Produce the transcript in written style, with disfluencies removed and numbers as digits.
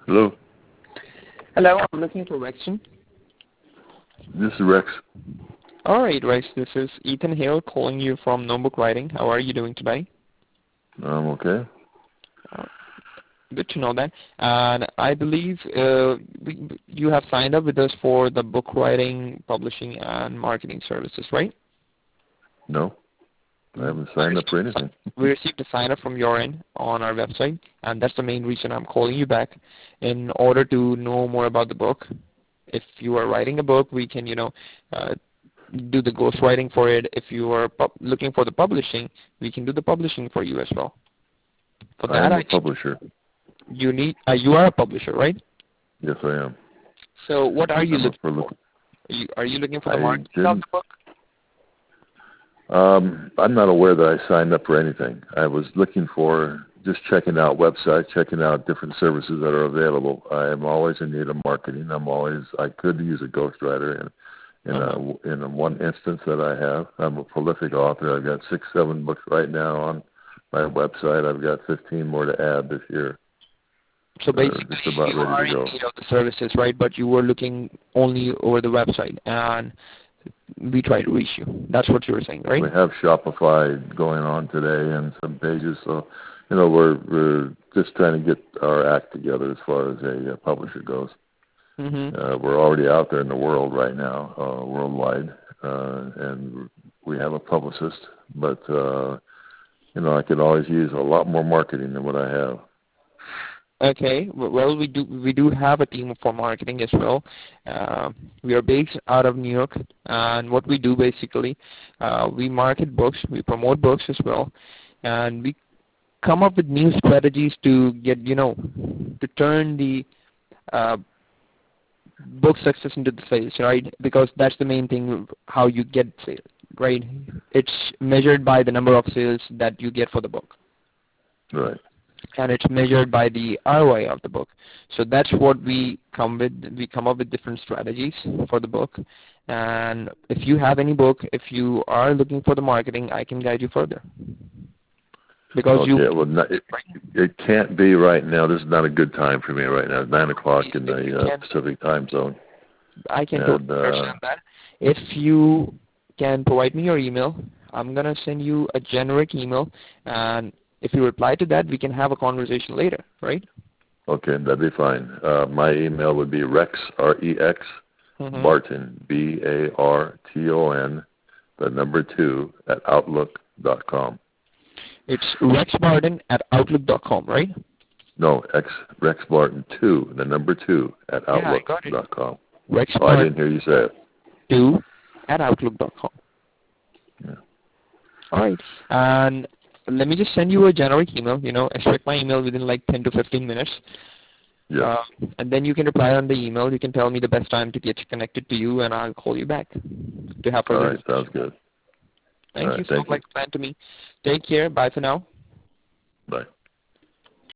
Hello, Hello, I'm looking for Rexon. this is Rex. All right, Rex, this is Ethan Hale calling you from Notebook Writing. How are you doing today? I'm okay. Uh, Good to know that. And I believe you have signed up with us for the book writing, publishing, and marketing services, right? No, I haven't signed up for anything. We received a sign up from your end on our website, and that's the main reason I'm calling you back in order to know more about the book. If you are writing a book, we can, do the ghostwriting for it. If you are looking for the publishing, we can do the publishing for you as well. For I that, am a publisher. you are a publisher, right? Yes, I am. So what are you I'm a looking for? Are you looking for the I marketing of didn't. the book? I'm not aware that I signed up for anything. I was looking for just checking out websites, checking out different services that are available. I am always in need of marketing. I could use a ghostwriter in one instance that I have. I'm a prolific author. I've got 6, 7 books right now on my website. I've got 15 more to add this year. So basically, Just about you ready are to in go. need of the services, right? But you were looking only over the website, and we try to reach you. That's what you were saying, right? We have Shopify going on today and some pages, so we're just trying to get our act together as far as a publisher goes. We're already out there in the world right now, worldwide, and we have a publicist. But I could always use a lot more marketing than what I have. Okay. Well, we do have a team for marketing as well. We are based out of New York, and what we do basically, we market books, we promote books as well, and we come up with new strategies to get to turn the book success into the sales, right? Because that's the main thing, how you get sales, right? It's measured by the number of sales that you get for the book. Right. And it's measured by the ROI of the book. So that's what we come with. We come up with different strategies for the book. And if you have any book, if you are looking for the marketing, I can guide you further. Because it can't be right now. This is not a good time for me right now. It's 9 o'clock in the Pacific time zone. I can totally understand that. If you can provide me your email, I'm going to send you a generic email, and if you reply to that, we can have a conversation later, right? Okay, that'd be fine. My email would be Rex, R-E-X, Barton, B-A-R-T-O-N, the number 2, at Outlook.com. It's Rex Barton at Outlook.com, right? No, Rex Barton 2, the number 2, at Outlook.com. I got it. Rex Barton, I didn't hear you say it. 2 at Outlook.com. Yeah. All right. And let me just send you a generic email. Expect my email within like 10 to 15 minutes. Yes. And then you can reply on the email. You can tell me the best time to get connected to you, and I'll call you back to have further. All right, sounds good. Thank you. Sounds like a plan to me. Take care. Bye for now. Bye.